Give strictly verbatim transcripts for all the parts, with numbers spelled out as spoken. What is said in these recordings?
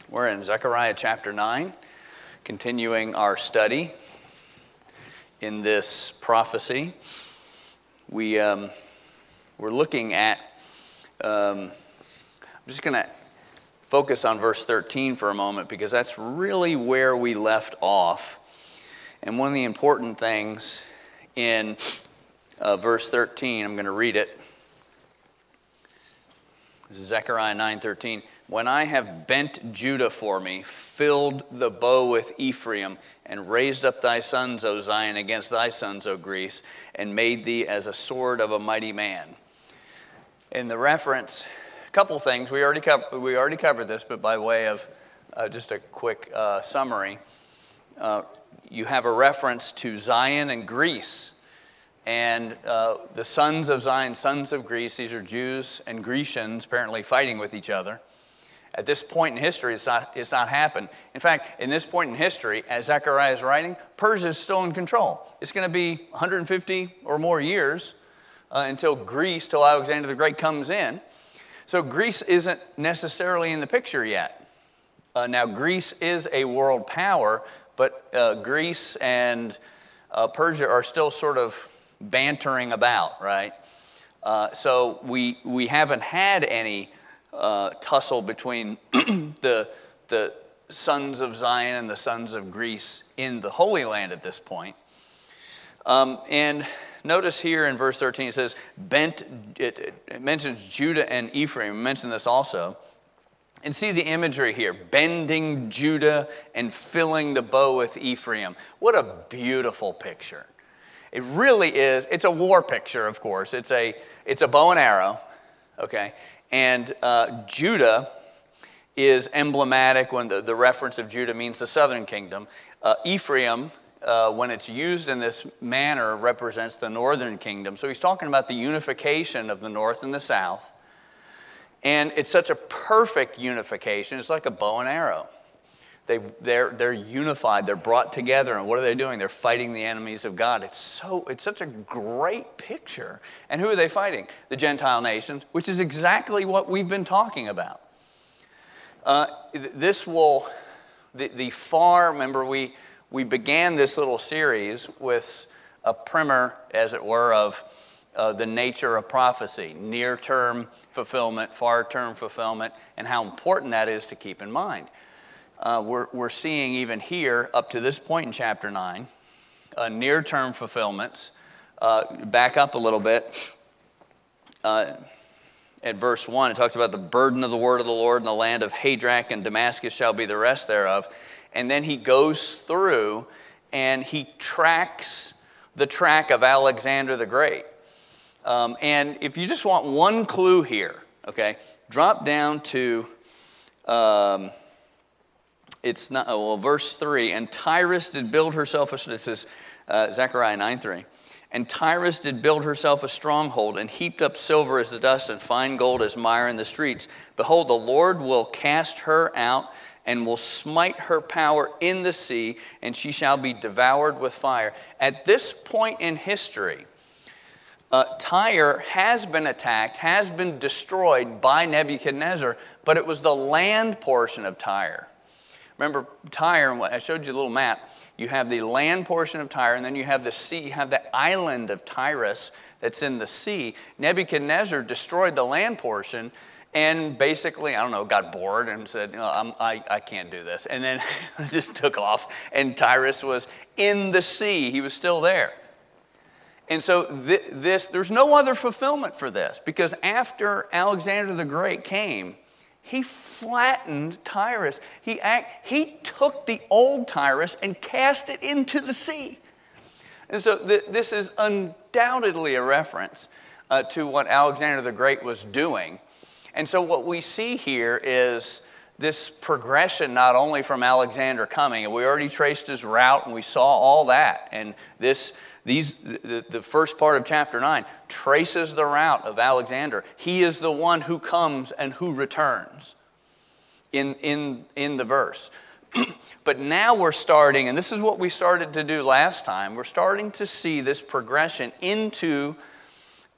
We're in Zechariah chapter nine, continuing our study in this prophecy. We, um, we're looking at, um, I'm just going to focus on verse thirteen for a moment because that's really where we left off. And one of the important things in uh, verse thirteen, I'm going to read it. This is Zechariah nine thirteen. When I have bent Judah for me, filled the bow with Ephraim, and raised up thy sons, O Zion, against thy sons, O Greece, and made thee as a sword of a mighty man. In the reference, a couple things. We already covered, we already covered this, but by way of uh, just a quick uh, summary, uh, you have a reference to Zion and Greece. And uh, the sons of Zion, sons of Greece, these are Jews and Grecians apparently fighting with each other. At this point in history, it's not, it's not happened. In fact, in this point in history, as Zechariah is writing, Persia is still in control. It's going to be one hundred fifty or more years uh, until Greece, till Alexander the Great comes in. So Greece isn't necessarily in the picture yet. Uh, now, Greece is a world power, but uh, Greece and uh, Persia are still sort of bantering about, right? Uh, so we we haven't had any uh, tussle between the the sons of Zion and the sons of Greece in the Holy Land at this point. Um, and notice here in verse thirteen it says, "Bent." It, it mentions Judah and Ephraim. I mentioned this also. And see the imagery here, bending Judah and filling the bow with Ephraim. What a beautiful picture. It really is. It's a war picture, of course. It's a it's a bow and arrow, okay? And uh, Judah is emblematic when the, the reference of Judah means the southern kingdom. Uh, Ephraim, uh, when it's used in this manner, represents the northern kingdom. So he's talking about the unification of the north and the south. And it's such a perfect unification. It's like a bow and arrow. They, they're, they're unified, they're brought together, and what are they doing? They're fighting the enemies of God. It's so it's such a great picture. And who are they fighting? The Gentile nations, which is exactly what we've been talking about. Uh, this will, the, the far, remember we, we began this little series with a primer, as it were, of uh, the nature of prophecy, near-term fulfillment, far-term fulfillment, and how important that is to keep in mind. Uh, we're, we're seeing even here, up to this point in chapter nine, uh, near-term fulfillments. Uh, back up a little bit. Uh, at verse one, it talks about the burden of the word of the Lord in the land of Hadrach, and Damascus shall be the rest thereof. And then he goes through and he tracks the track of Alexander the Great. Um, and if you just want one clue here, okay, drop down to... Um, It's not, well, verse three, and Tyrus did build herself, a, this is uh, Zechariah nine three, and Tyrus did build herself a stronghold, and heaped up silver as the dust, and fine gold as mire in the streets. Behold, the Lord will cast her out, and will smite her power in the sea, and she shall be devoured with fire. At this point in history, uh, Tyre has been attacked, has been destroyed by Nebuchadnezzar, but it was the land portion of Tyre. Remember, Tyre, I showed you a little map. You have the land portion of Tyre, and then you have the sea, you have the island of Tyrus that's in the sea. Nebuchadnezzar destroyed the land portion and basically, I don't know, got bored and said, you know, I'm, I, I can't do this. And then just took off, and Tyrus was in the sea. He was still there. And so th- this, there's no other fulfillment for this, because after Alexander the Great came, he flattened Tyrus. He, act, he took the old Tyrus and cast it into the sea. And so th- this is undoubtedly a reference uh, to what Alexander the Great was doing. And so what we see here is this progression not only from Alexander coming, and we already traced his route and we saw all that. And this These, the, the first part of chapter nine traces the route of Alexander. He is the one who comes and who returns in, in, in the verse. But now we're starting, and this is what we started to do last time, we're starting to see this progression into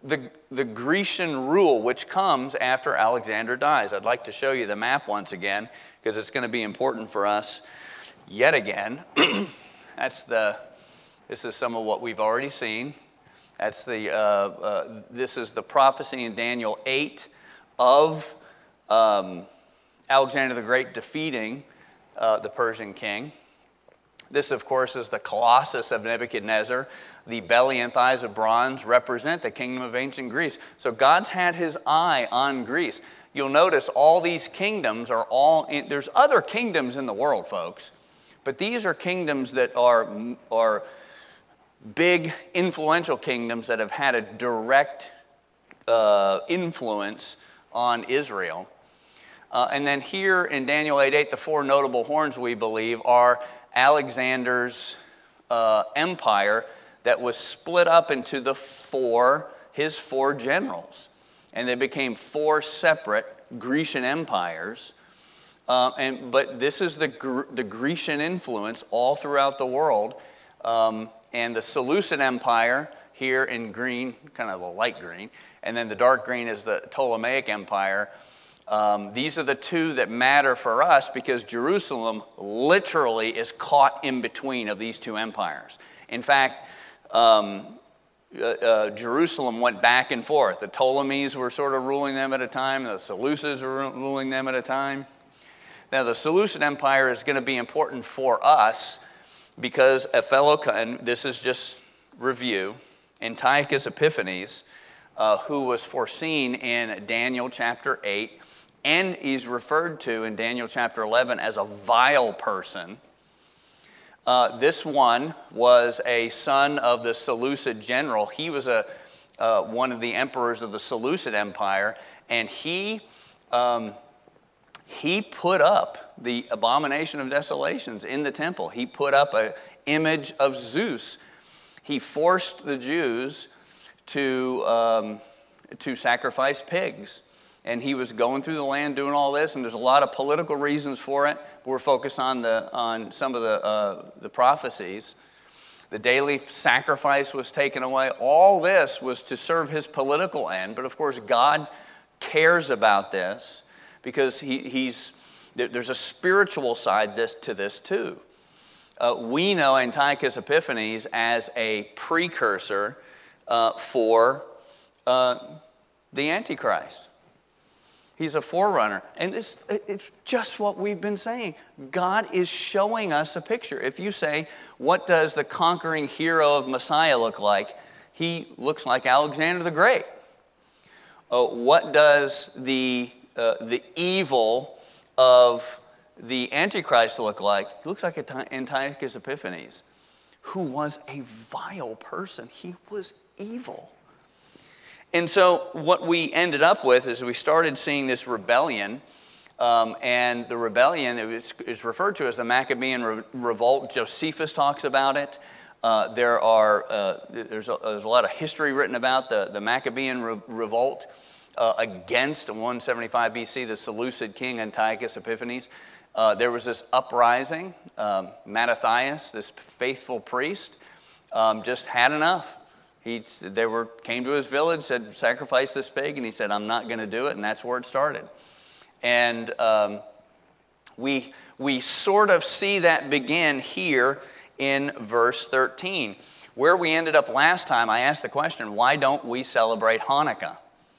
the, the Grecian rule, which comes after Alexander dies. I'd like to show you the map once again, because it's going to be important for us yet again. That's the, this is some of what we've already seen. That's the, uh, uh, this is the prophecy in Daniel eight of um, Alexander the Great defeating uh, the Persian king. This, of course, is the Colossus of Nebuchadnezzar. The belly and thighs of bronze represent the kingdom of ancient Greece. So God's had his eye on Greece. You'll notice all these kingdoms are all, in, there's other kingdoms in the world, folks, but these are kingdoms that are, are big, influential kingdoms that have had a direct uh, influence on Israel. Uh, and then here in Daniel eight eight, the four notable horns, we believe, are Alexander's uh, empire that was split up into the four, his four generals. And they became four separate Grecian empires. Uh, and but this is the, the Grecian influence all throughout the world. Um, and the Seleucid Empire here in green, kind of the light green, and then the dark green is the Ptolemaic Empire. Um, these are the two that matter for us because Jerusalem literally is caught in between of these two empires. In fact, um, uh, uh, Jerusalem went back and forth. The Ptolemies were sort of ruling them at a time. The Seleucids were ruling them at a time. Now, the Seleucid Empire is going to be important for us because a fellow, and this is just review, Antiochus Epiphanes, uh, who was foreseen in Daniel chapter eight, and he's referred to in Daniel chapter eleven as a vile person. Uh, this one was a son of the Seleucid general. He was a uh, one of the emperors of the Seleucid Empire, and he um, he put up the abomination of desolations in the temple. He put up an image of Zeus. He forced the Jews to um, to sacrifice pigs. And he was going through the land doing all this, and there's a lot of political reasons for it. We're focused on the on some of the uh, the prophecies. The daily sacrifice was taken away. All this was to serve his political end, but of course God cares about this because he, he's there's a spiritual side this to this too. Uh, we know Antiochus Epiphanes as a precursor uh, for uh, the Antichrist. He's a forerunner. And this, it's just what we've been saying. God is showing us a picture. If you say, what does the conquering hero of Messiah look like? He looks like Alexander the Great. Uh, what does the, uh, the evil of the Antichrist look like? He looks like Antiochus Epiphanes, who was a vile person. He was evil. And so what we ended up with is we started seeing this rebellion, um, and the rebellion is, is referred to as the Maccabean Re- Revolt. Josephus talks about it. Uh, there are uh, there's, a, there's a lot of history written about the, the Maccabean Re- Revolt uh, against one seventy-five B C, the Seleucid king Antiochus Epiphanes. Uh, there was this uprising. Um, Mattathias, this faithful priest, um, just had enough. He, they were, came to his village, said, sacrifice this pig, and he said, I'm not going to do it, and that's where it started. And um, we, we sort of see that begin here in verse thirteen. Where we ended up last time, I asked the question, why don't we celebrate Hanukkah?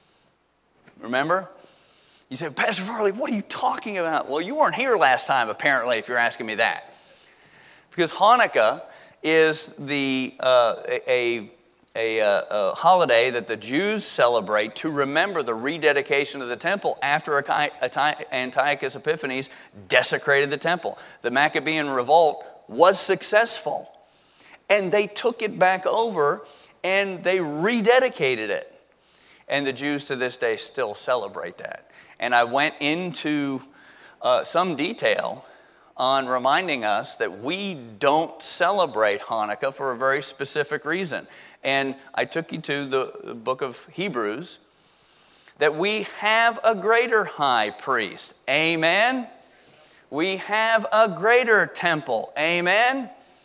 Remember? You said, Pastor Farley, what are you talking about? Well, you weren't here last time, apparently, if you're asking me that. Because Hanukkah is the uh, a... A, uh, a holiday that the Jews celebrate to remember the rededication of the temple after Antiochus Epiphanes desecrated the temple. The Maccabean revolt was successful, and they took it back over and they rededicated it. And the Jews to this day still celebrate that. And I went into uh, some detail on reminding us that we don't celebrate Hanukkah for a very specific reason. And I took you to the book of Hebrews, that we have a greater high priest. Amen? We have a greater temple. Amen?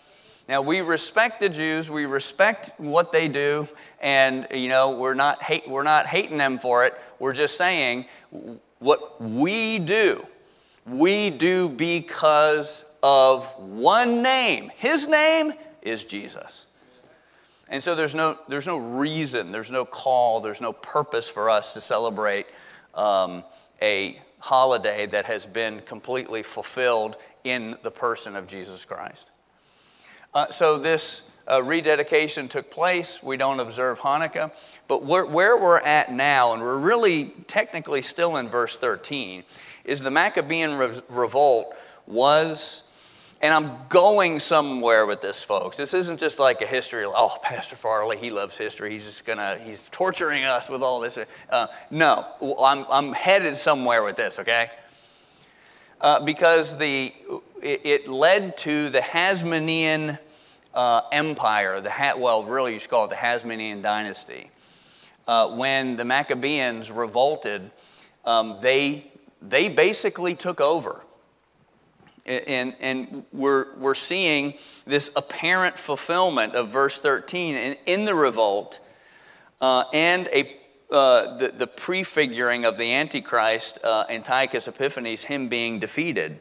Now, we respect the Jews, we respect what they do, and, you know, we're not hate, we're not hating them for it. We're just saying what we do, we do because of one name. His name is Jesus. And so there's no, there's no reason, there's no call, there's no purpose for us to celebrate um, a holiday that has been completely fulfilled in the person of Jesus Christ. Uh, so this uh, rededication took place. We don't observe Hanukkah. But where, where we're at now, and we're really technically still in verse thirteen, is the Maccabean re- revolt was, and I'm going somewhere with this, folks. This isn't just like a history, oh, Pastor Farley, he loves history. He's just going to, he's torturing us with all this. Uh, no, I'm, I'm headed somewhere with this, okay? Uh, because the it, it led to the Hasmonean uh, Empire, the ha- well, really you should call it the Hasmonean dynasty. Uh, when the Maccabeans revolted, um, they they basically took over, and and we're we're seeing this apparent fulfillment of verse thirteen in, in the revolt, uh, and a uh, the, the prefiguring of the Antichrist, uh, Antiochus Epiphanes, him being defeated.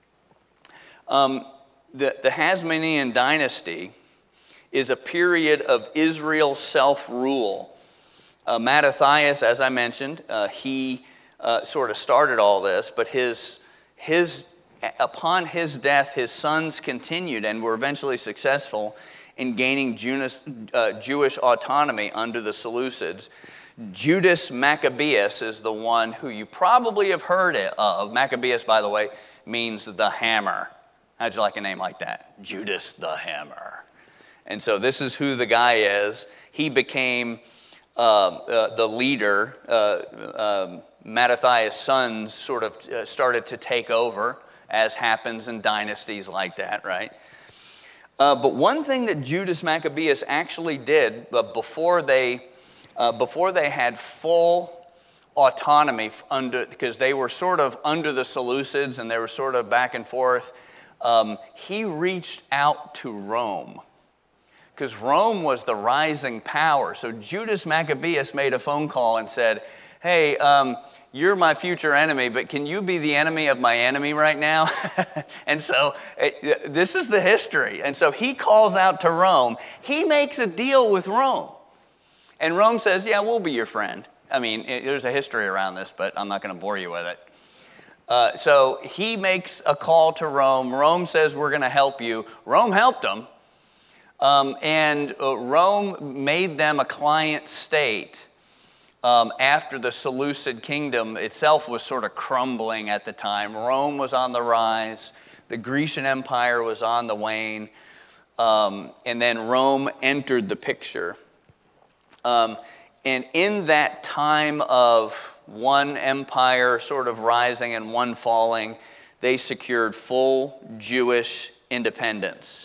Um, the, the Hasmonean dynasty is a period of Israel's self-rule. Uh, Mattathias, as I mentioned, uh, he uh, sort of started all this, but his his upon his death, his sons continued and were eventually successful in gaining Jewish, uh, Jewish autonomy under the Seleucids. Judas Maccabeus is the one who you probably have heard of. Maccabeus, by the way, means the hammer. How'd you like a name like that? Judas the Hammer. And so this is who the guy is. He became uh, uh, the leader. Uh, um, Mattathias' sons sort of uh, started to take over, as happens in dynasties like that, right? Uh, but one thing that Judas Maccabeus actually did uh, before they uh, before they had full autonomy under, because they were sort of under the Seleucids and they were sort of back and forth, um, he reached out to Rome, because Rome was the rising power. So Judas Maccabeus made a phone call and said, hey, um, you're my future enemy, but can you be the enemy of my enemy right now? And so it, this is the history. And so he calls out to Rome. He makes a deal with Rome. And Rome says, yeah, we'll be your friend. I mean, it, there's a history around this, but I'm not going to bore you with it. Uh, so he makes a call to Rome. Rome says, we're going to help you. Rome helped him. Um, and uh, Rome made them a client state. Um, after the Seleucid kingdom itself was sort of crumbling at the time. Rome was on the rise. The Grecian Empire was on the wane. Um, and then Rome entered the picture. Um, and in that time of one empire sort of rising and one falling, they secured full Jewish independence.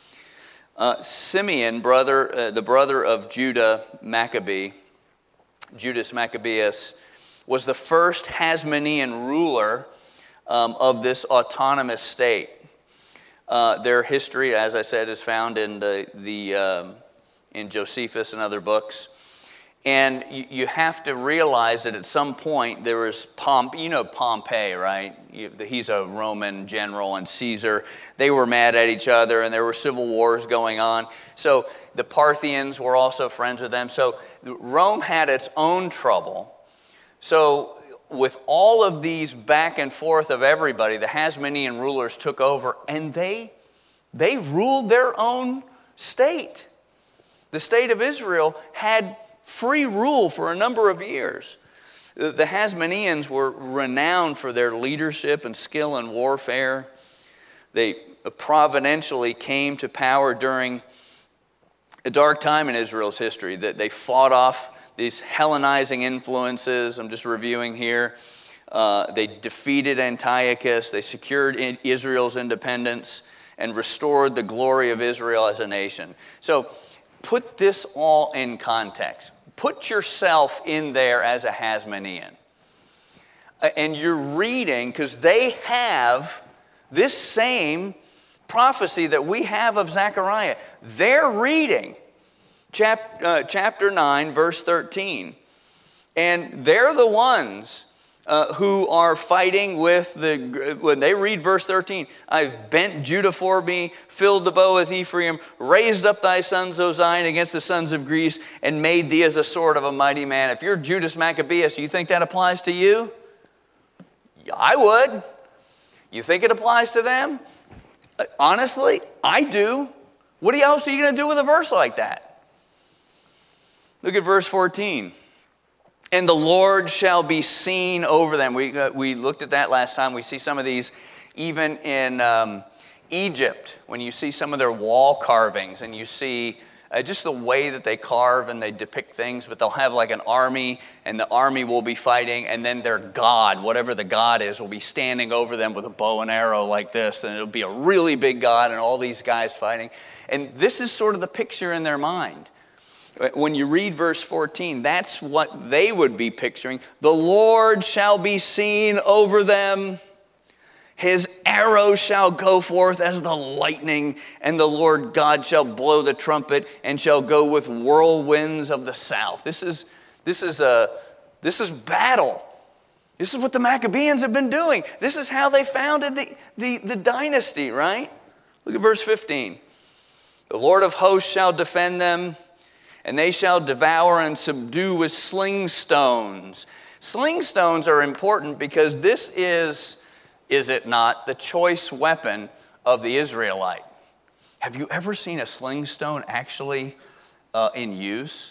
Uh, Simeon, brother, uh, the brother of Judah Maccabee, Judas Maccabeus, was the first Hasmonean ruler um, of this autonomous state. Uh, their history, as I said, is found in the the um, in Josephus and other books. And you, you have to realize that at some point there was Pomp, you know Pompey, right? You, he's a Roman general, and Caesar. They were mad at each other, and there were civil wars going on. So the Parthians were also friends with them. So Rome had its own trouble. So with all of these back and forth of everybody, the Hasmonean rulers took over, and they they ruled their own state. The state of Israel had free rule for a number of years. The Hasmoneans were renowned for their leadership and skill in warfare. They providentially came to power during a dark time in Israel's history. That they fought off these Hellenizing influences. I'm just reviewing here. Uh, they defeated Antiochus. They secured Israel's independence and restored the glory of Israel as a nation. So put this all in context. Put yourself in there as a Hasmonean. And you're reading, because they have this same prophecy that we have of Zechariah. They're reading chap, uh, chapter nine, verse thirteen. And they're the ones uh, who are fighting with the, when they read verse thirteen, I've bent Judah for me, filled the bow with Ephraim, raised up thy sons, O Zion, against the sons of Greece, and made thee as a sword of a mighty man. If you're Judas Maccabeus, you think that applies to you? I would. You think it applies to them? Honestly, I do. What else are you going to do with a verse like that? Look at verse fourteen. And the Lord shall be seen over them. We, uh, we looked at that last time. We see some of these even in um, Egypt, when you see some of their wall carvings and you see uh, just the way that they carve and they depict things, but they'll have like an army, and the army will be fighting, and then their god, whatever the god is, will be standing over them with a bow and arrow like this, and it'll be a really big god and all these guys fighting. And this is sort of the picture in their mind. When you read verse fourteen, that's what they would be picturing. The Lord shall be seen over them. His arrow shall go forth as the lightning, and the Lord God shall blow the trumpet and shall go with whirlwinds of the south. This is, this is, a, this is battle. This is what the Maccabeans have been doing. This is how they founded the, the, the dynasty, right? Look at verse fifteen. The Lord of hosts shall defend them, and they shall devour and subdue with sling stones. Sling stones are important because this is, is it not, the choice weapon of the Israelite. Have you ever seen a sling stone actually uh, in use?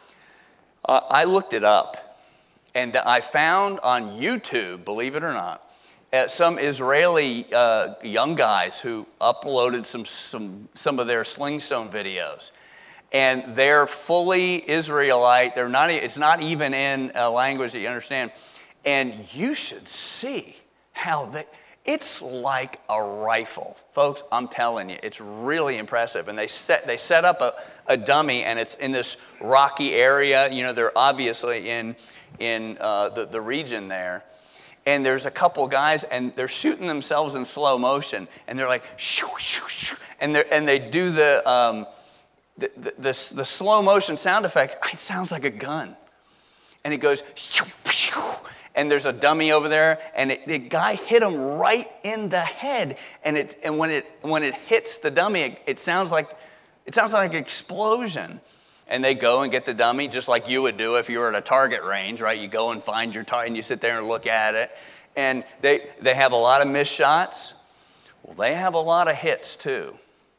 Uh, I looked it up, and I found on YouTube, believe it or not, uh, some Israeli uh, young guys who uploaded some, some, some of their sling stone videos. And they're fully Israelite. They're not, it's not even in a language that you understand. And you should see how they, it's like a rifle. Folks, I'm telling you, it's really impressive. And they set, they set up a, a dummy, and it's in this rocky area. You know, they're obviously in, in uh, the, the region there. And there's a couple guys, and they're shooting themselves in slow motion. And they're like, shoo, shoo, shoo. And, and they do the... Um, The, the, the, the slow motion sound effects, it sounds like a gun. And it goes, shoo, shoo, and there's a dummy over there, and it, the guy hit him right in the head. And it and when it when it hits the dummy, it, it sounds like it sounds like an explosion. And they go and get the dummy, just like you would do if you were at a target range, right? You go and find your target, and you sit there and look at it. And they they have a lot of missed shots. Well, they have a lot of hits too.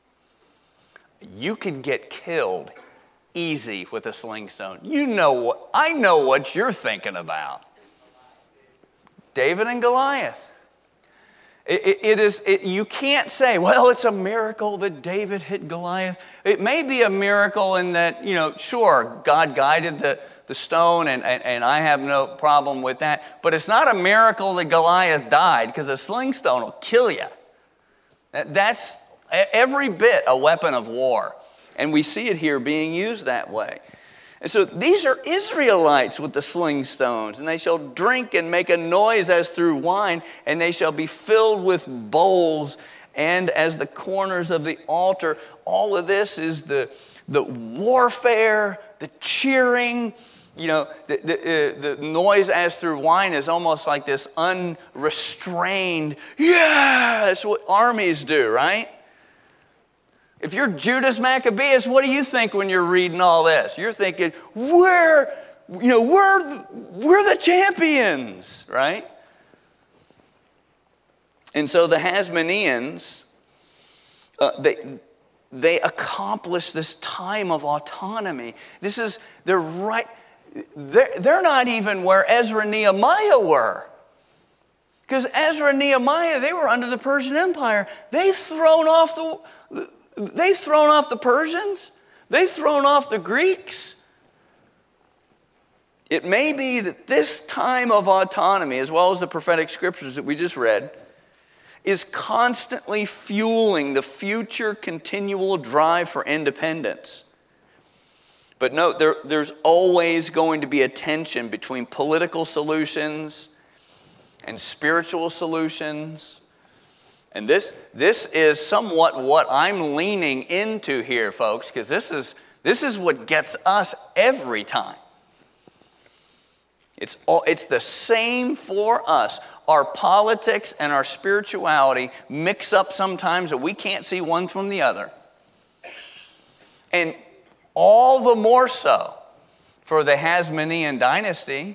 You can get killed easy with a sling stone. You know what, I know what you're thinking about. David and Goliath. It, it, it is, it, you can't say, well, it's a miracle that David hit Goliath. It may be a miracle in that, you know, sure, God guided the, the stone, and, and, and I have no problem with that. But it's not a miracle that Goliath died, because a sling stone will kill you. That, that's every bit a weapon of war. And we see it here being used that way. And so these are Israelites with the sling stones. And they shall drink and make a noise as through wine. And they shall be filled with bowls and as the corners of the altar. All of this is the, the warfare, the cheering. You know, the, the, uh, the noise as through wine is almost like this unrestrained, yeah, that's what armies do, right? If you're Judas Maccabeus, what do you think when you're reading all this? You're thinking, we're, you know, we're, we're the champions, right? And so the Hasmoneans, uh, they, they accomplish this time of autonomy. This is, they're right, they're, they're not even where Ezra and Nehemiah were. Because Ezra and Nehemiah, they were under the Persian Empire. They've thrown off the... They've thrown off the Persians. They've thrown off the Greeks. It may be that this time of autonomy, as well as the prophetic scriptures that we just read, is constantly fueling the future continual drive for independence. But note, there, there's always going to be a tension between political solutions and spiritual solutions. And this, this is somewhat what I'm leaning into here, folks, because this is, this is what gets us every time. It's, all, it's the same for us. Our politics and our spirituality mix up sometimes that we can't see one from the other. And all the more so for the Hasmonean dynasty.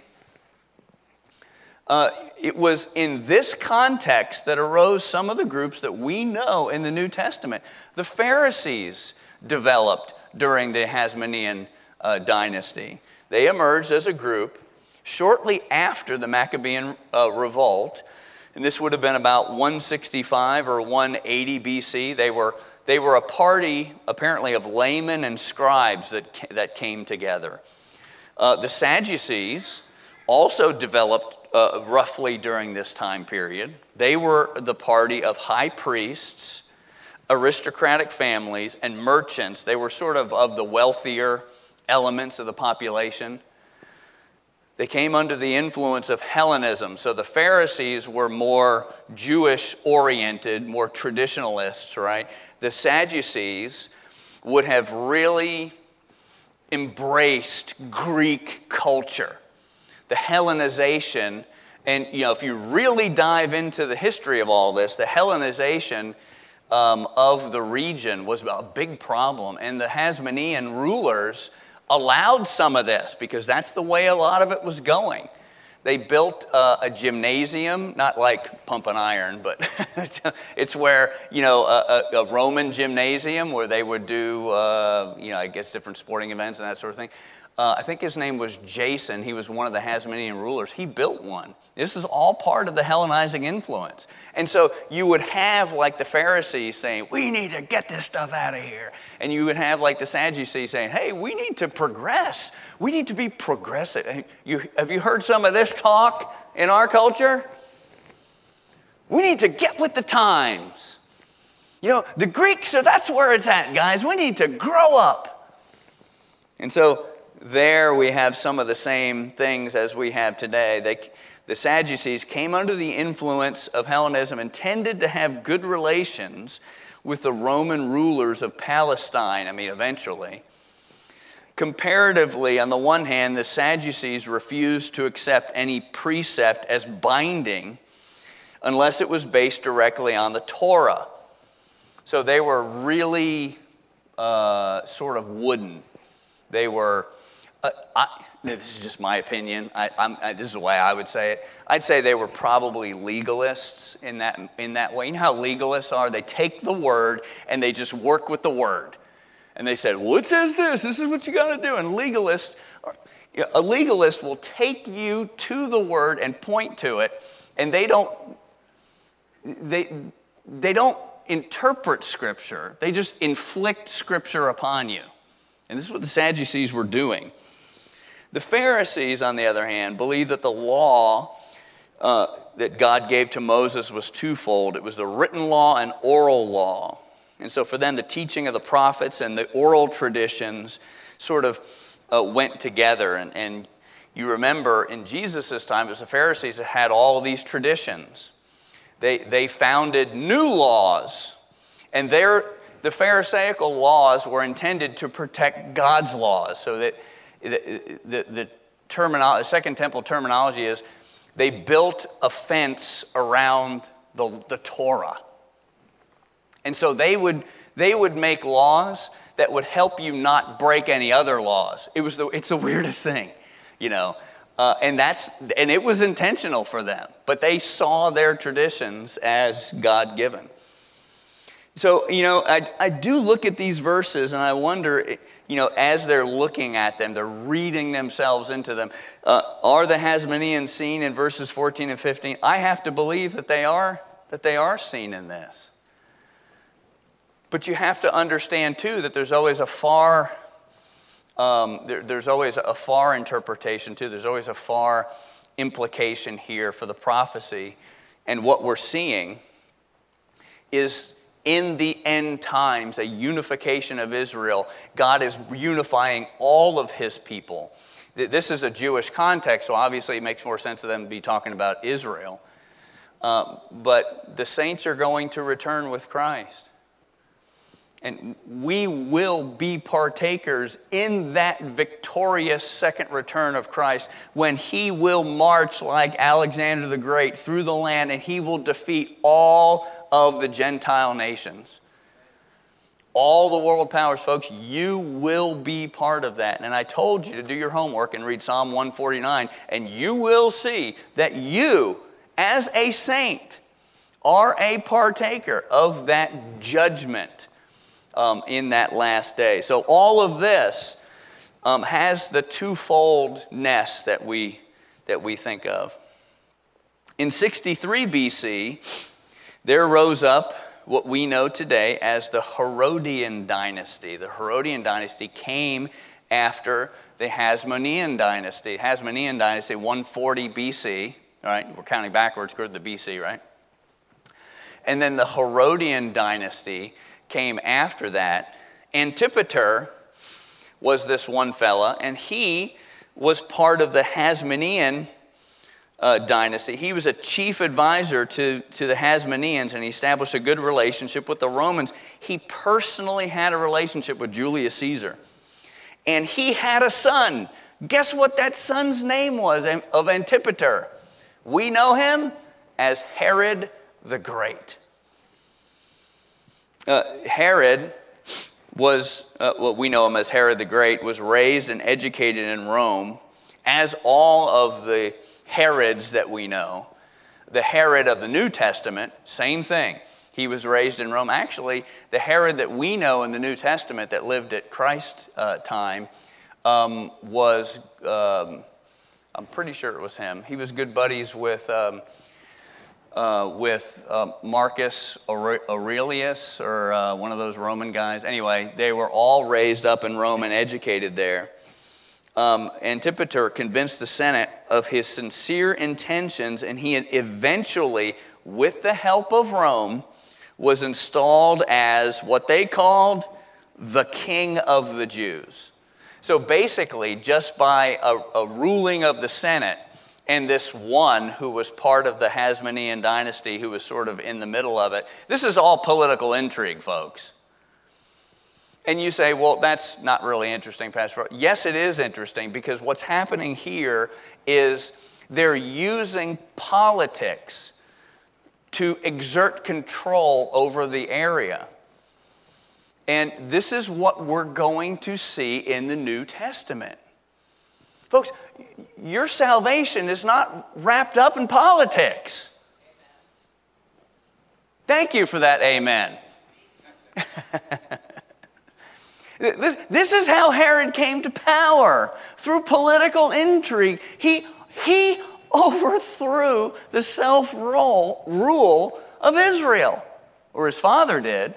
Uh, it was in this context that arose some of the groups that we know in the New Testament. The Pharisees developed during the Hasmonean uh, dynasty. They emerged as a group shortly after the Maccabean uh, revolt, and this would have been about one sixty-five or one eighty B C. They were, they were a party, apparently, of laymen and scribes that, ca- that came together. Uh, the Sadducees also developed uh, roughly during this time period. They were the party of high priests, aristocratic families, and merchants. They were sort of of the wealthier elements of the population. They came under the influence of Hellenism. So the Pharisees were more Jewish-oriented, more traditionalists, right? The Sadducees would have really embraced Greek culture. The Hellenization, and you know, if you really dive into the history of all this, the Hellenization um, of the region was a big problem. And the Hasmonean rulers allowed some of this because that's the way a lot of it was going. They built uh, a gymnasium, not like pumping iron, but it's where, you know, a, a, a Roman gymnasium where they would do, uh, you know, I guess different sporting events and that sort of thing. Uh, I think his name was Jason. He was one of the Hasmonean rulers. He built one. This is all part of the Hellenizing influence. And so you would have like the Pharisees saying, we need to get this stuff out of here. And you would have like the Sadducees saying, hey, we need to progress. We need to be progressive. You, have you heard some of this talk in our culture? We need to get with the times. You know, the Greeks, so that's where it's at, guys. We need to grow up. And so there we have some of the same things as we have today. They, the Sadducees came under the influence of Hellenism and tended to have good relations with the Roman rulers of Palestine, I mean, eventually. Comparatively, on the one hand, the Sadducees refused to accept any precept as binding unless it was based directly on the Torah. So they were really uh, sort of wooden. They were... Uh, I, this is just my opinion. I, I'm, I, this is the way I would say it. I'd say they were probably legalists in that in that way. You know how legalists are? They take the word and they just work with the word. And they said, well, it says this. This is what you got to do. And legalists, are, you know, a legalist will take you to the word and point to it, and they don't they they don't interpret Scripture. They just inflict Scripture upon you. And this is what the Sadducees were doing. The Pharisees, on the other hand, believed that the law uh, that God gave to Moses was twofold. It was the written law and oral law. And so for them, the teaching of the prophets and the oral traditions sort of uh, went together. And, and you remember in Jesus' time, it was the Pharisees that had all these traditions. They, they founded new laws, and their the Pharisaical laws were intended to protect God's laws. So that the, the, the, terminology, the Second Temple terminology is they built a fence around the, the Torah. And so they would they would make laws that would help you not break any other laws. It was the, it's the weirdest thing, you know. Uh, and that's and it was intentional for them, but they saw their traditions as God-given. So, you know, I, I do look at these verses and I wonder, you know, as they're looking at them, they're reading themselves into them. Uh, are the Hasmoneans seen in verses fourteen and fifteen? I have to believe that they are, that they are seen in this. But you have to understand, too, that there's always a far, um, there, there's always a far interpretation, too. There's always a far implication here for the prophecy. And what we're seeing is, in the end times, a unification of Israel. God is unifying all of his people. This is a Jewish context, so obviously it makes more sense to them to be talking about Israel. Uh, but the saints are going to return with Christ. And we will be partakers in that victorious second return of Christ when he will march like Alexander the Great through the land and he will defeat all of the Gentile nations. All the world powers, folks, you will be part of that. And I told you to do your homework and read Psalm one forty-nine, and you will see that you, as a saint, are a partaker of that judgment um, in that last day. So all of this um, has the twofoldness that we, that we think of. In sixty-three B C, there rose up what we know today as the Herodian dynasty. The Herodian dynasty came after the Hasmonean dynasty. Hasmonean dynasty, one forty B C, all right? We're counting backwards, go to the B C, right? And then the Herodian dynasty came after that. Antipater was this one fella, and he was part of the Hasmonean Uh, dynasty. He was a chief advisor to, to the Hasmoneans, and he established a good relationship with the Romans. He personally had a relationship with Julius Caesar. And he had a son. Guess what that son's name was of Antipater? We know him as Herod the Great. Uh, Herod was, uh, what we know him as Herod the Great, was raised and educated in Rome, as all of the Herods that we know. The Herod of the New Testament, same thing. He was raised in Rome. Actually, the Herod that we know in the New Testament that lived at Christ's uh, time um, was, um, I'm pretty sure it was him. He was good buddies with um, uh, with uh, Marcus Aurelius, or uh, one of those Roman guys. Anyway, they were all raised up in Rome and educated there. Um, Antipater convinced the Senate of his sincere intentions, and he eventually, with the help of Rome, was installed as what they called the King of the Jews. So basically, just by a, a ruling of the Senate, and this one who was part of the Hasmonean dynasty, who was sort of in the middle of it, this is all political intrigue, folks. And you say, well, that's not really interesting, Pastor. Yes, it is interesting, because what's happening here is they're using politics to exert control over the area. And this is what we're going to see in the New Testament. Folks, your salvation is not wrapped up in politics. Thank you for that amen. This, this is how Herod came to power, through political intrigue. He, he overthrew the self-rule of Israel, or his father did.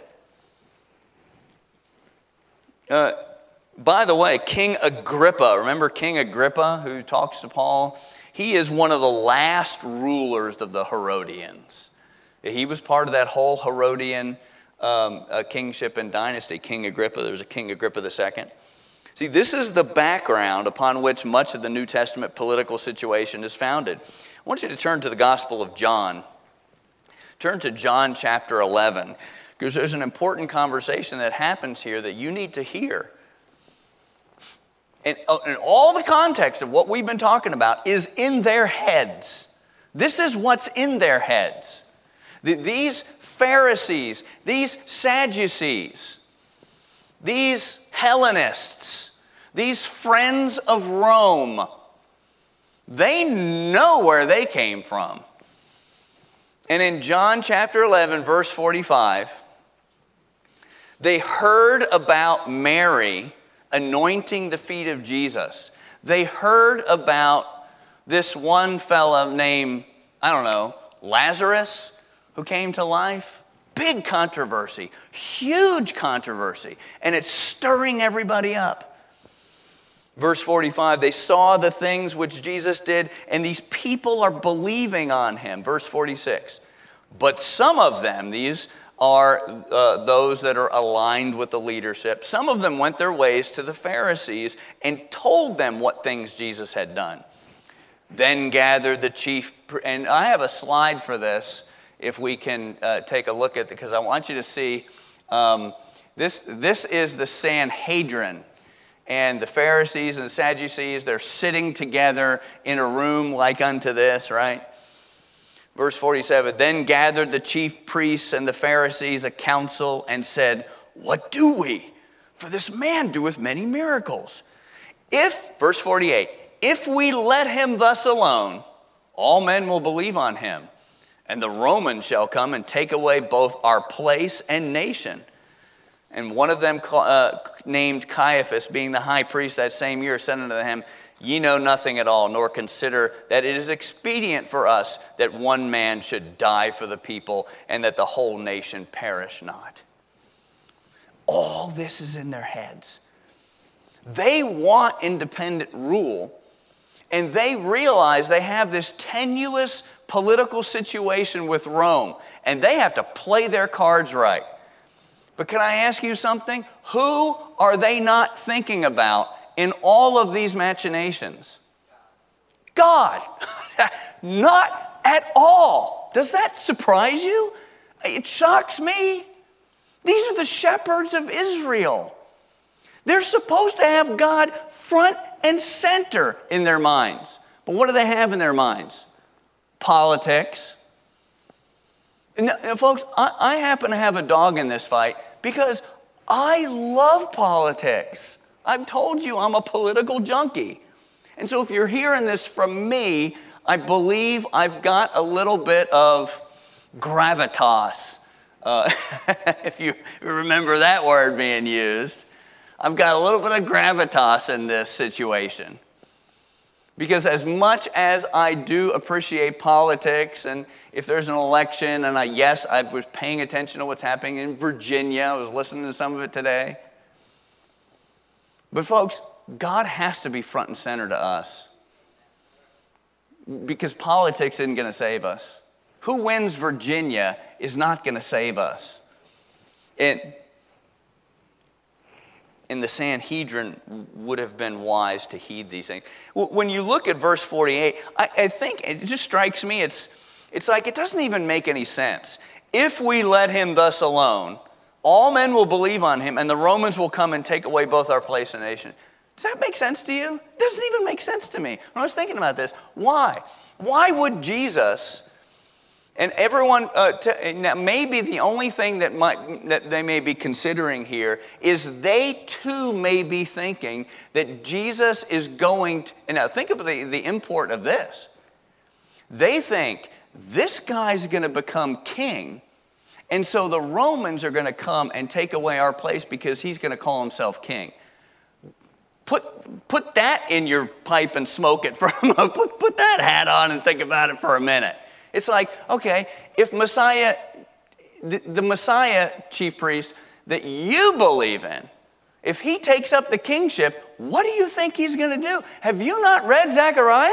Uh, by the way, King Agrippa, remember King Agrippa who talks to Paul? He is one of the last rulers of the Herodians. He was part of that whole Herodian Um, a kingship and dynasty, King Agrippa. There was a King Agrippa the Second. See, this is the background upon which much of the New Testament political situation is founded. I want you to turn to the Gospel of John. Turn to John chapter eleven, because there's an important conversation that happens here that you need to hear. And, and all the context of what we've been talking about is in their heads. This is what's in their heads. The, these Pharisees, these Sadducees, these Hellenists, these friends of Rome, they know where they came from. And in John chapter eleven, verse forty-five, they heard about Mary anointing the feet of Jesus. They heard about this one fella named, I don't know, Lazarus, who came to life. Big controversy, huge controversy, and it's stirring everybody up. Verse forty-five, they saw the things which Jesus did, and these people are believing on him. Verse forty-six, but some of them, these are uh, those that are aligned with the leadership, some of them went their ways to the Pharisees and told them what things Jesus had done. Then gathered the chief, and I have a slide for this, if we can uh, take a look at it, because I want you to see, um, this, this is the Sanhedrin. And the Pharisees and the Sadducees, they're sitting together in a room like unto this, right? Verse forty-seven, then gathered the chief priests and the Pharisees a council and said, what do we? For this man doeth many miracles. If, verse forty-eight, if we let him thus alone, all men will believe on him, and the Romans shall come and take away both our place and nation. And one of them uh, named Caiaphas, being the high priest that same year, said unto him, ye know nothing at all, nor consider that it is expedient for us that one man should die for the people, and that the whole nation perish not. All this is in their heads. They want independent rule, and they realize they have this tenuous political situation with Rome, and they have to play their cards right. But can I ask you something? Who are they not thinking about in all of these machinations? God. Not at all. Does that surprise you? It shocks me. These are the shepherds of Israel. They're supposed to have God front and center in their minds. But what do they have in their minds? Politics. And, and folks, I, I happen to have a dog in this fight because I love politics. I've told you I'm a political junkie. And so if you're hearing this from me, I believe I've got a little bit of gravitas. Uh, if you remember that word being used. I've got a little bit of gravitas in this situation. Because as much as I do appreciate politics, and if there's an election, and I, yes, I was paying attention to what's happening in Virginia. I was listening to some of it today. But folks, God has to be front and center to us. Because politics isn't going to save us. Who wins Virginia is not going to save us. It, and the Sanhedrin would have been wise to heed these things. When you look at verse forty-eight, I, I think it just strikes me, it's, it's like it doesn't even make any sense. If we let him thus alone, all men will believe on him, and the Romans will come and take away both our place and nation. Does that make sense to you? It doesn't even make sense to me. When I was thinking about this, why? Why would Jesus... And everyone, uh, t- now maybe the only thing that might that they may be considering here is they too may be thinking that Jesus is going to, and now think of the, the import of this. They think this guy's going to become king, and so the Romans are going to come and take away our place because he's going to call himself king. Put, put that in your pipe and smoke it for a moment. Put, put that hat on and think about it for a minute. It's like, okay, if Messiah, the, the Messiah, chief priest, that you believe in, if he takes up the kingship, what do you think he's going to do? Have you not read Zechariah?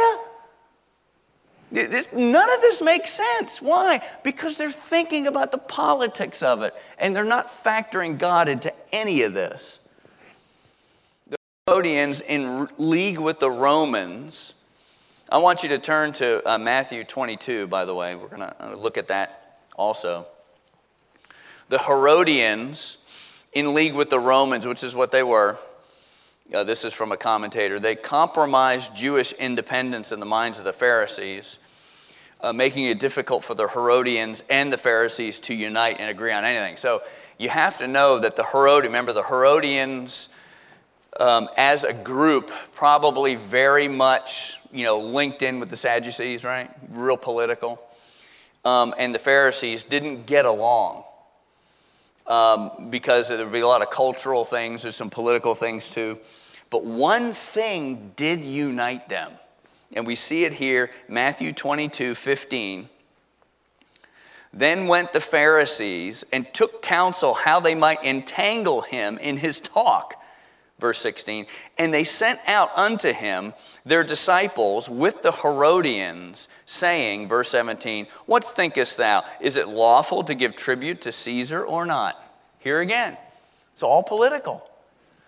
This, none of this makes sense. Why? Because they're thinking about the politics of it, and they're not factoring God into any of this. The Herodians in league with the Romans. I want you to turn to uh, Matthew twenty-two, by the way. We're going to look at that also. The Herodians in league with the Romans, which is what they were. Uh, this is from a commentator. They compromised Jewish independence in the minds of the Pharisees, uh, making it difficult for the Herodians and the Pharisees to unite and agree on anything. So you have to know that the Herodians, remember the Herodians um, as a group, probably very much, you know, linked in with the Sadducees, right? Real political. Um, and the Pharisees didn't get along um, because there would be a lot of cultural things. There's some political things too. But one thing did unite them. And we see it here, Matthew twenty-two fifteen. Then went the Pharisees and took counsel how they might entangle him in his talk. Verse sixteen, and they sent out unto him their disciples with the Herodians, saying, verse seventeen, what thinkest thou? Is it lawful to give tribute to Caesar or not? Here again, it's all political.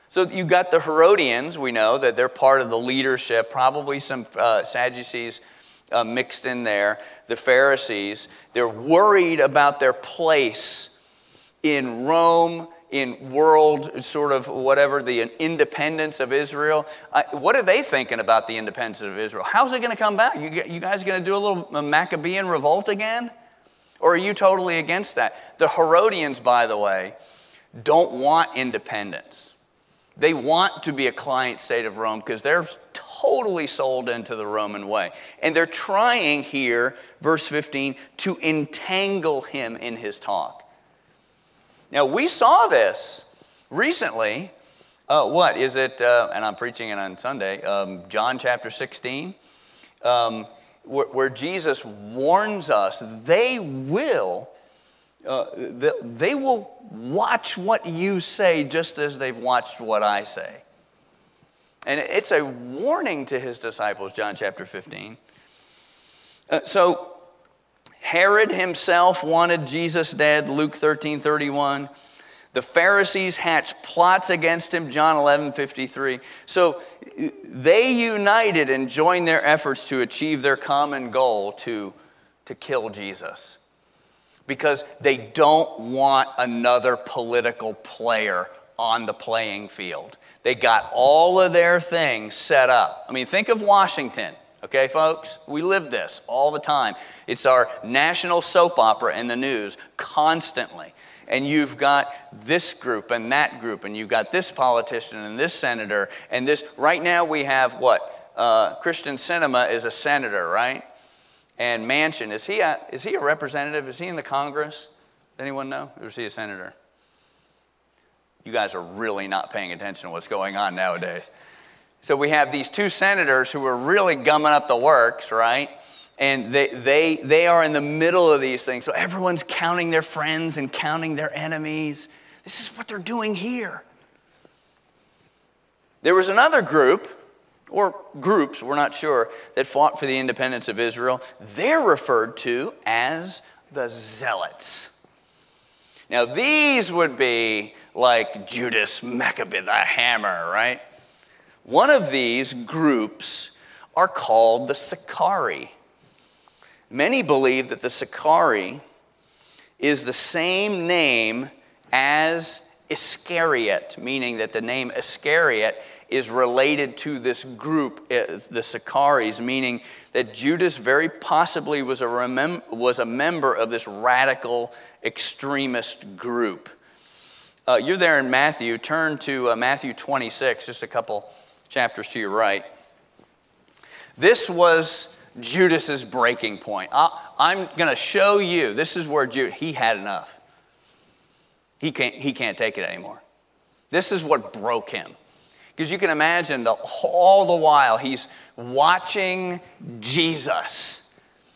So you got the Herodians, we know that they're part of the leadership, probably some uh, Sadducees uh, mixed in there, the Pharisees. They're worried about their place in Rome, in world sort of whatever, the independence of Israel. Uh, what are they thinking about the independence of Israel? How's it going to come back? You, you guys going to do a little Maccabean revolt again? Or are you totally against that? The Herodians, by the way, don't want independence. They want to be a client state of Rome because they're totally sold into the Roman way. And they're trying here, verse fifteen, to entangle him in his talk. Now, we saw this recently. Uh, what is it? Uh, and I'm preaching it on Sunday. Um, John chapter sixteen, um, where, where Jesus warns us, they will, uh, they, they will watch what you say just as they've watched what I say. And it's a warning to his disciples, John chapter fifteen. Uh, so Herod himself wanted Jesus dead, Luke thirteen thirty-one. The Pharisees hatched plots against him, John eleven fifty-three. So they united and joined their efforts to achieve their common goal to, to kill Jesus. Because they don't want another political player on the playing field. They got all of their things set up. I mean, think of Washington, okay, folks? We live this all the time. It's our national soap opera in the news constantly. And you've got this group and that group, and you've got this politician and this senator, and this. Right now we have what? Uh, Christian Sinema is a senator, right? And Manchin, is he a, is he a representative? Is he in the Congress? Does anyone know? Or is he a senator? You guys are really not paying attention to what's going on nowadays. So we have these two senators who are really gumming up the works, right? And they, they, they are in the middle of these things. So everyone's counting their friends and counting their enemies. This is what they're doing here. There was another group, or groups, we're not sure, that fought for the independence of Israel. They're referred to as the Zealots. Now, these would be like Judas Maccabee, the hammer, right? One of these groups are called the Sicarii. Many believe that the Sicarii is the same name as Iscariot, meaning that the name Iscariot is related to this group, the Sicaries, meaning that Judas very possibly was a, remem- was a member of this radical extremist group. Uh, you're there in Matthew. Turn to uh, Matthew twenty-six, just a couple chapters to your right. This was Judas's breaking point. I, I'm going to show you. This is where Judas, he had enough. He can't, he can't take it anymore. This is what broke him. Because you can imagine the, all the while he's watching Jesus.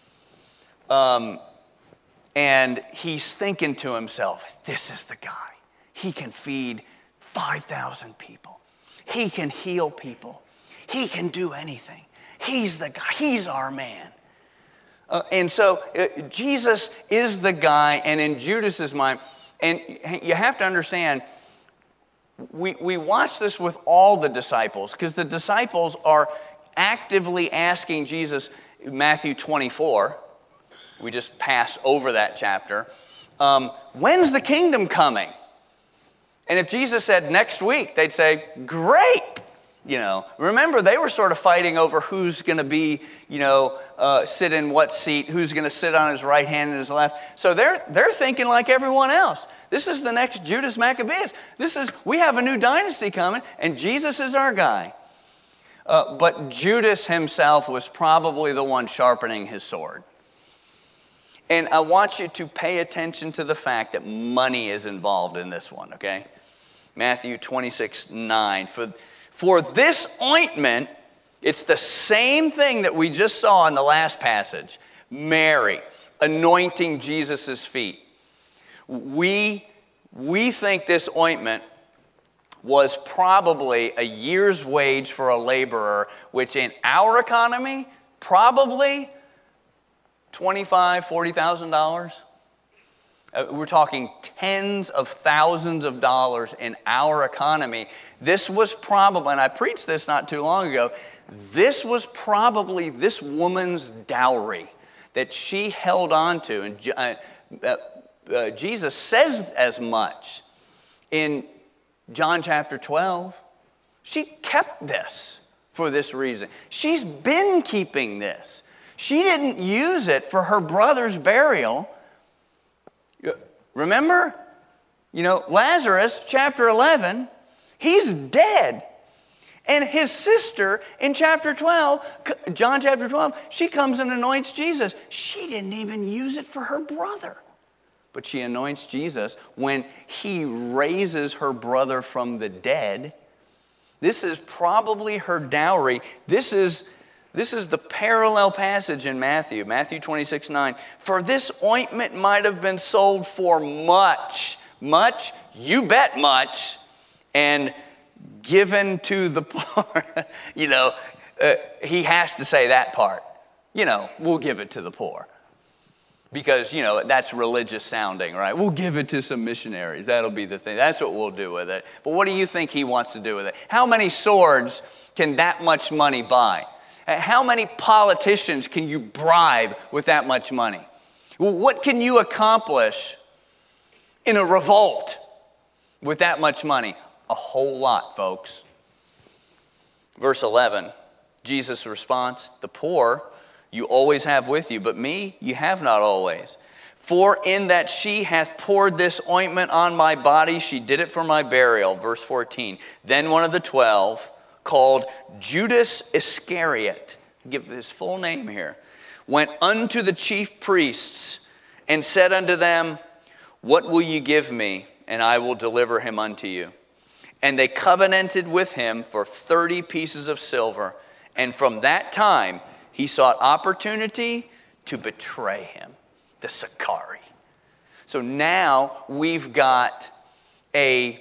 Um, and he's thinking to himself, this is the guy. He can feed five thousand people. He can heal people. He can do anything. He's the guy. He's our man. Uh, and so uh, Jesus is the guy, and in Judas's mind, and you have to understand, we, we watch this with all the disciples, because the disciples are actively asking Jesus, Matthew twenty-four, we just passed over that chapter, um, when's the kingdom coming? And if Jesus said next week, they'd say, great. You know, remember, they were sort of fighting over who's going to be, you know, uh, sit in what seat, who's going to sit on his right hand and his left. So they're they're thinking like everyone else. This is the next Judas Maccabeus. This is, we have a new dynasty coming, and Jesus is our guy. Uh, but Judas himself was probably the one sharpening his sword. And I want you to pay attention to the fact that money is involved in this one, okay? Matthew twenty-six nine. For For this ointment, it's the same thing that we just saw in the last passage. Mary anointing Jesus' feet. We, we think this ointment was probably a year's wage for a laborer, which in our economy, probably twenty-five thousand dollars, forty thousand dollars. Uh, we're talking tens of thousands of dollars in our economy. This was probably, and I preached this not too long ago, this was probably this woman's dowry that she held on to. And uh, uh, uh, Jesus says as much in John chapter twelve. She kept this for this reason. She's been keeping this. She didn't use it for her brother's burial. Remember? You know, Lazarus, chapter eleven, he's dead. And his sister in chapter twelve, John chapter twelve, she comes and anoints Jesus. She didn't even use it for her brother. But she anoints Jesus when he raises her brother from the dead. This is probably her dowry. This is, this is the parallel passage in Matthew, Matthew twenty-six nine. For this ointment might have been sold for much, much, you bet much, and given to the poor. you know, uh, he has to say that part. You know, we'll give it to the poor. Because, you know, that's religious sounding, right? We'll give it to some missionaries. That'll be the thing. That's what we'll do with it. But what do you think he wants to do with it? How many swords can that much money buy? How many politicians can you bribe with that much money? Well, what can you accomplish in a revolt with that much money? A whole lot, folks. Verse eleven, Jesus' response, the poor you always have with you, but me you have not always. For in that she hath poured this ointment on my body, she did it for my burial. Verse fourteen, then one of the twelve, called Judas Iscariot, give his full name here, went unto the chief priests and said unto them, what will ye give me, and I will deliver him unto you? And they covenanted with him for thirty pieces of silver, and from that time he sought opportunity to betray him, the Sicarii. So now we've got a,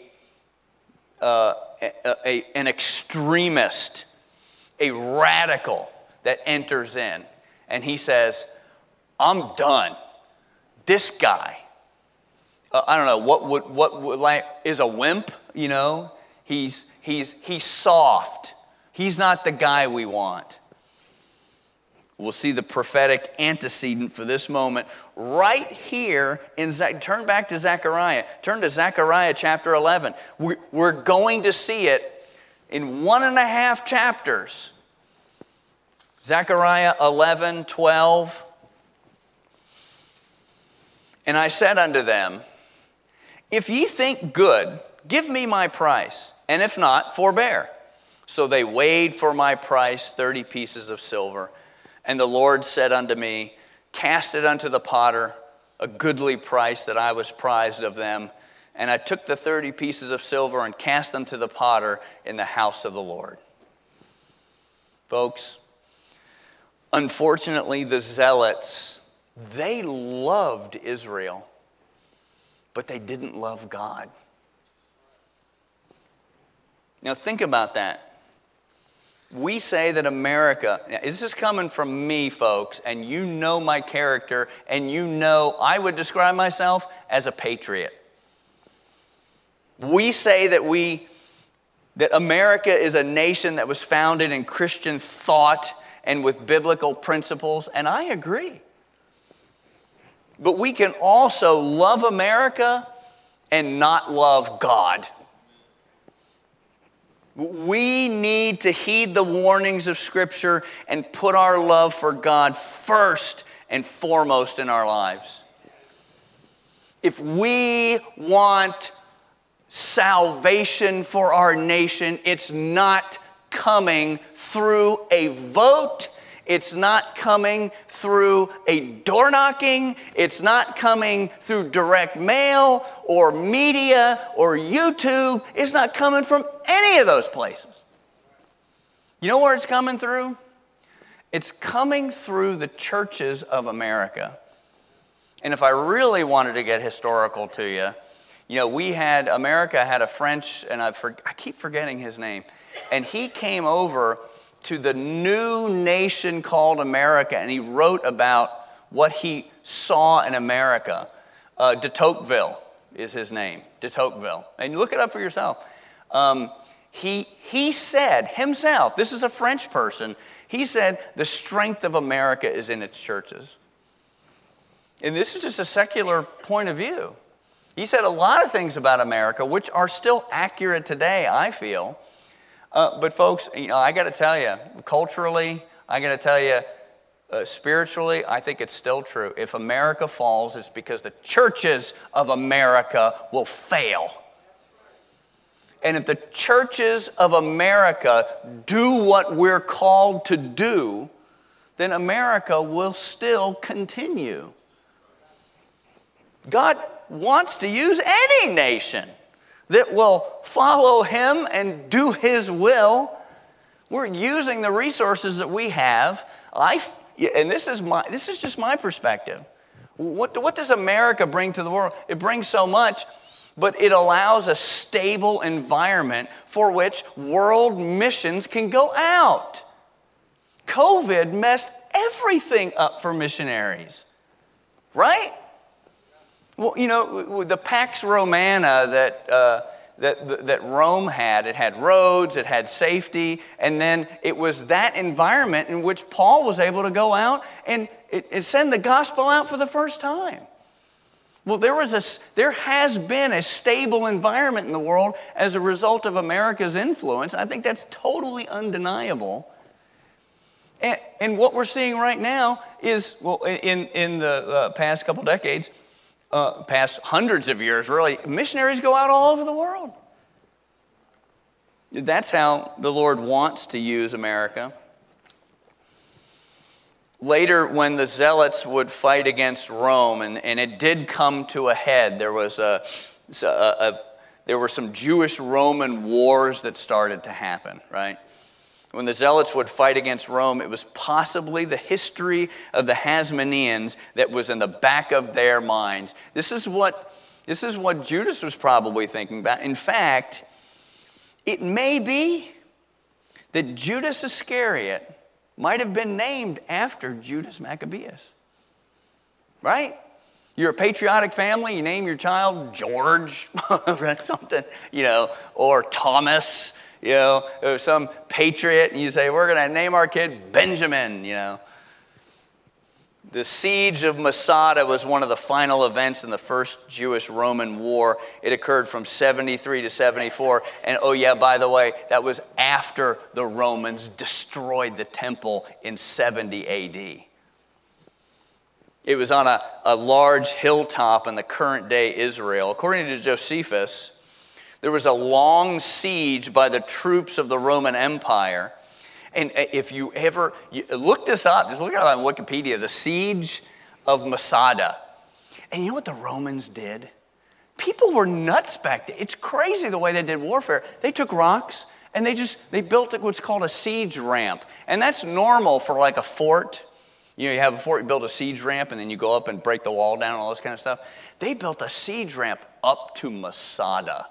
uh, a, a an extremist, a radical that enters in, and he says, "I'm done. This guy, uh, I don't know what would what would like is a wimp. You know, he's he's he's soft. He's not the guy we want." We'll see the prophetic antecedent for this moment right here in Zach. Turn back to Zechariah. Turn to Zechariah chapter eleven. We're going to see it in one and a half chapters. Zechariah eleven, twelve. And I said unto them, if ye think good, give me my price, and if not, forbear. So they weighed for my price thirty pieces of silver. And the Lord said unto me, cast it unto the potter, a goodly price that I was prized of them. And I took the thirty pieces of silver and cast them to the potter in the house of the Lord. Folks, unfortunately, the zealots, they loved Israel, but they didn't love God. Now think about that. We say that America, this is coming from me, folks, and you know my character, and you know I would describe myself as a patriot. We say that we, that America is a nation that was founded in Christian thought and with biblical principles, and I agree. But we can also love America and not love God. We need to heed the warnings of Scripture and put our love for God first and foremost in our lives. If we want salvation for our nation, it's not coming through a vote. It's not coming through a door knocking. It's not coming through direct mail or media or YouTube. It's not coming from any of those places. You know where it's coming through? It's coming through the churches of America. And if I really wanted to get historical to you, you know, we had, America had a French, and I, for, I keep forgetting his name, and he came over to the new nation called America, and he wrote about what he saw in America. Uh, de Tocqueville is his name, de Tocqueville. And look it up for yourself. Um, he, he said himself, this is a French person, he said, the strength of America is in its churches. And this is just a secular point of view. He said a lot of things about America, which are still accurate today, I feel. Uh, but folks, you know, I got to tell you, culturally, I got to tell you, uh, spiritually, I think it's still true. If America falls, it's because the churches of America will fail. And if the churches of America do what we're called to do, then America will still continue. God wants to use any nation that will follow him and do his will. We're using the resources that we have. I, and this is my this is just my perspective. What, what does America bring to the world? It brings so much, but it allows a stable environment for which world missions can go out. COVID messed everything up for missionaries, right? Well, you know, the Pax Romana that, uh, that, that Rome had, it had roads, it had safety, and then it was that environment in which Paul was able to go out and it, it send the gospel out for the first time. Well, there was a, there has been a stable environment in the world as a result of America's influence. I think that's totally undeniable. And, and what we're seeing right now is, well, in, in the uh, past couple decades, Uh, past hundreds of years, really, missionaries go out all over the world. That's how the Lord wants to use America. Later, when the Zealots would fight against Rome, and, and it did come to a head, there was a, a, a there were some Jewish-Roman wars that started to happen, right? When the Zealots would fight against Rome, it was possibly the history of the Hasmoneans that was in the back of their minds. This is what, this is what Judas was probably thinking about. In fact, it may be that Judas Iscariot might have been named after Judas Maccabeus, right? You're a patriotic family, you name your child George, or something, you know, or Thomas. You know, there's some patriot, and you say, we're going to name our kid Benjamin, you know. The siege of Masada was one of the final events in the first Jewish-Roman war. It occurred from seventy-three to seventy-four. And oh yeah, by the way, that was after the Romans destroyed the temple in seventy A D. It was on a, a large hilltop in the current day Israel. According to Josephus, there was a long siege by the troops of the Roman Empire. And if you ever, you look this up, just look it up on Wikipedia, the siege of Masada. And you know what the Romans did? People were nuts back then. It's crazy the way they did warfare. They took rocks and they just, they built what's called a siege ramp. And that's normal for like a fort. You know, you have a fort, you build a siege ramp, and then you go up and break the wall down and all this kind of stuff. They built a siege ramp up to Masada.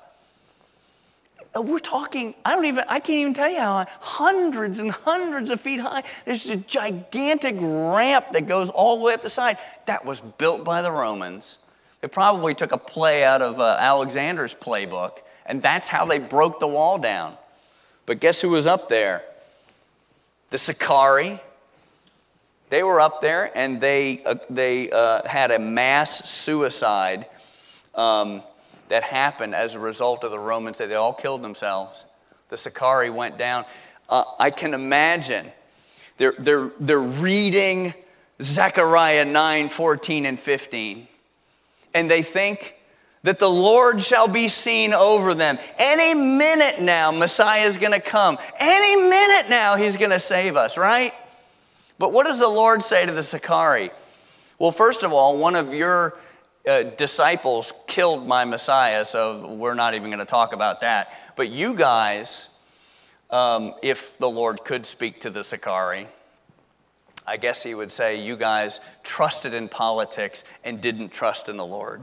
We're talking, I don't even, I can't even tell you how high, hundreds and hundreds of feet high. There's a gigantic ramp that goes all the way up the side. That was built by the Romans. They probably took a play out of uh, Alexander's playbook, and that's how they broke the wall down. But guess who was up there? The Sicarii. They were up there, and they uh, they uh, had a mass suicide um, that happened as a result of the Romans. They all killed themselves. The Sicarii went down. Uh, I can imagine they're they're they're reading Zechariah nine, fourteen, and fifteen, and they think that the Lord shall be seen over them. Any minute now, Messiah is going to come. Any minute now, he's going to save us, right? But what does the Lord say to the Sicarii? Well, first of all, one of your uh, disciples killed my Messiah, so we're not even going to talk about that. But you guys, um, if the Lord could speak to the Sicarii, I guess he would say, you guys trusted in politics and didn't trust in the Lord.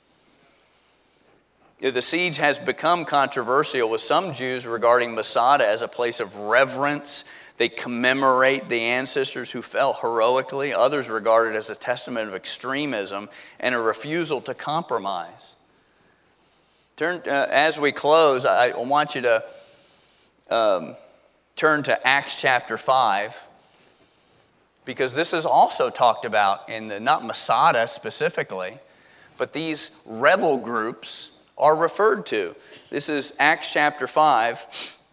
The siege has become controversial with some Jews regarding Masada as a place of reverence They commemorate the ancestors who fell heroically. Others regard it as a testament of extremism and a refusal to compromise. Turn, uh, as we close, I want you to um, turn to Acts chapter five, because this is also talked about in the, not Masada specifically, but these rebel groups are referred to. This is Acts chapter five.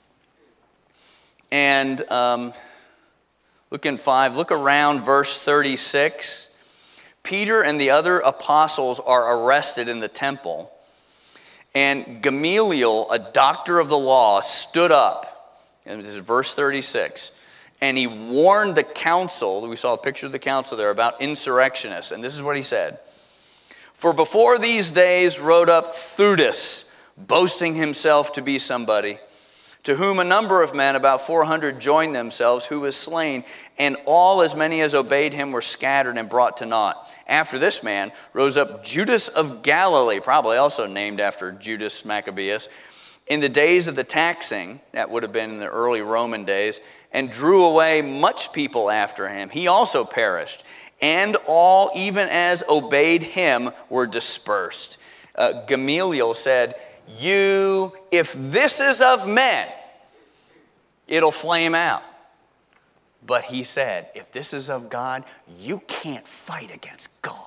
And um, look in five, look around verse thirty-six. Peter and the other apostles are arrested in the temple. And Gamaliel, a doctor of the law, stood up. And this is verse thirty-six. And he warned the council, we saw a picture of the council there, about insurrectionists. And this is what he said. For before these days rode up Theudas, boasting himself to be somebody, to whom a number of men, about four hundred, joined themselves, who was slain, and all as many as obeyed him were scattered and brought to naught. After this man rose up Judas of Galilee, probably also named after Judas Maccabeus, in the days of the taxing, that would have been in the early Roman days, and drew away much people after him. He also perished, and all, even as obeyed him, were dispersed. Uh, Gamaliel said, You, if this is of men, it'll flame out. But he said, if this is of God, you can't fight against God.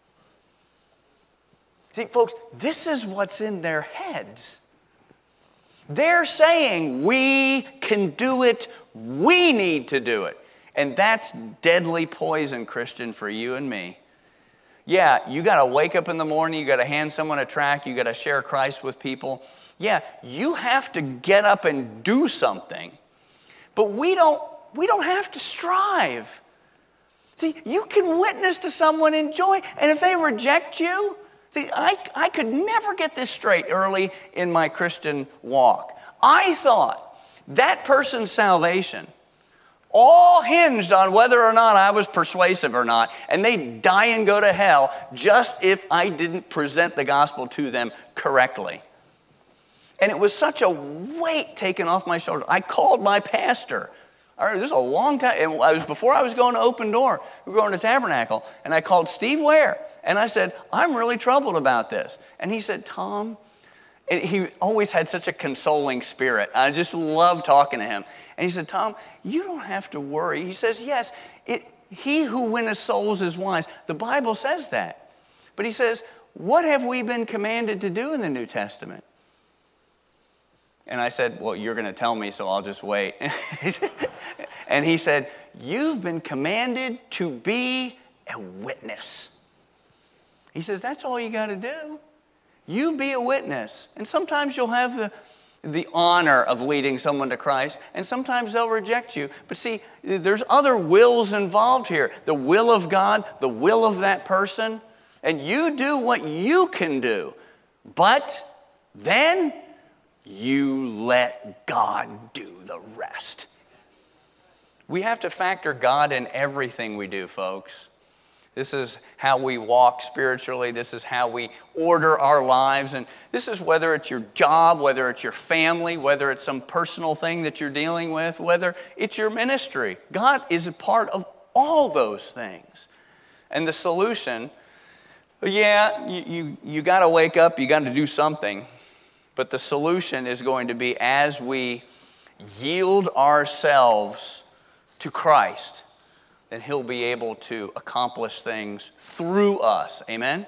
See, folks, this is what's in their heads. They're saying, we can do it, we need to do it. And that's deadly poison, Christian, for you and me. Yeah, you got to wake up in the morning, you got to hand someone a tract, you got to share Christ with people. Yeah, you have to get up and do something. But we don't we don't have to strive. See, you can witness to someone in joy, and if they reject you, see, I, I could never get this straight early in my Christian walk. I thought that person's salvation all hinged on whether or not I was persuasive or not, and they'd die and go to hell just if I didn't present the gospel to them correctly. And it was such a weight taken off my shoulders. I called my pastor. All right, this is a long time. And I was before I was going to Open Door. We were going to Tabernacle, and I called Steve Ware, and I said, I'm really troubled about this. And he said, Tom, and he always had such a consoling spirit. I just loved talking to him. And he said, Tom, you don't have to worry. He says, yes, it, he who winneth souls is wise. The Bible says that. But he says, what have we been commanded to do in the New Testament? And I said, well, you're going to tell me, so I'll just wait. And he said, you've been commanded to be a witness. He says, that's all you got to do. You be a witness. And sometimes you'll have the, the honor of leading someone to Christ, and sometimes they'll reject you. But see, there's other wills involved here. The will of God, the will of that person. And you do what you can do. But then you let God do the rest. We have to factor God in everything we do, folks. This is how we walk spiritually. This is how we order our lives. And this is whether it's your job, whether it's your family, whether it's some personal thing that you're dealing with, whether it's your ministry. God is a part of all those things. And the solution, yeah, you, you, you got to wake up, you got to do something. But the solution is going to be as we yield ourselves to Christ, then he'll be able to accomplish things through us. Amen?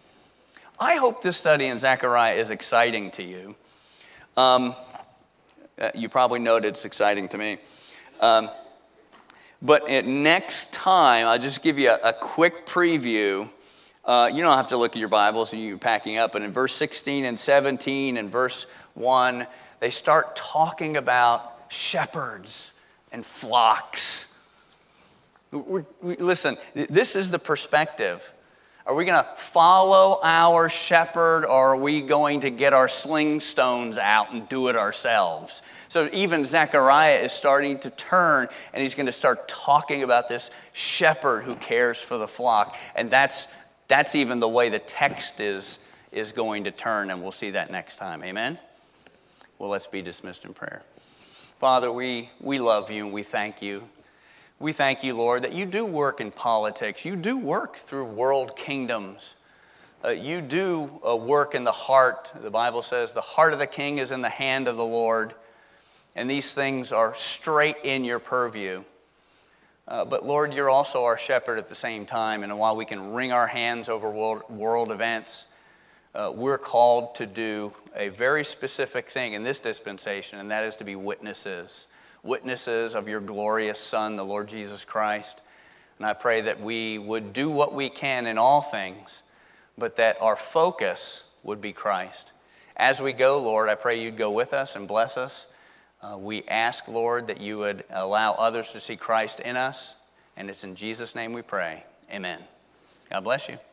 I hope this study in Zechariah is exciting to you. Um, you probably noted it's exciting to me. Um, but it, next time, I'll just give you a, a quick preview. Uh, you don't have to look at your Bibles, you're packing up. But in verse sixteen and seventeen and verse one, they start talking about shepherds and flocks. We're, we, listen, this is the perspective. Are we going to follow our shepherd, or are we going to get our sling stones out and do it ourselves? So even Zechariah is starting to turn, and he's going to start talking about this shepherd who cares for the flock. And that's that's even the way the text is, is going to turn, and we'll see that next time. Amen? Well, let's be dismissed in prayer. Father, we, we love you and we thank you. We thank you, Lord, that you do work in politics. You do work through world kingdoms. Uh, you do uh, work in the heart. The Bible says the heart of the king is in the hand of the Lord. And these things are straight in your purview. Uh, but Lord, you're also our shepherd at the same time. And while we can wring our hands over world, world events, uh, we're called to do a very specific thing in this dispensation, and that is to be witnesses. Witnesses of your glorious Son, the Lord Jesus Christ. And I pray that we would do what we can in all things, but that our focus would be Christ. As we go, Lord, I pray you'd go with us and bless us. Uh, we ask, Lord, that you would allow others to see Christ in us. And it's in Jesus' name we pray. Amen. God bless you.